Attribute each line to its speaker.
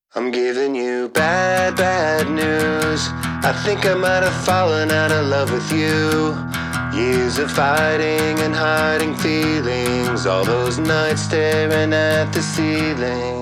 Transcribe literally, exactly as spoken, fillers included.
Speaker 1: I'm giving you bad, bad news. I think I might have fallen out of love with you. Years of fighting and hiding feelings, all those nights staring at the ceiling.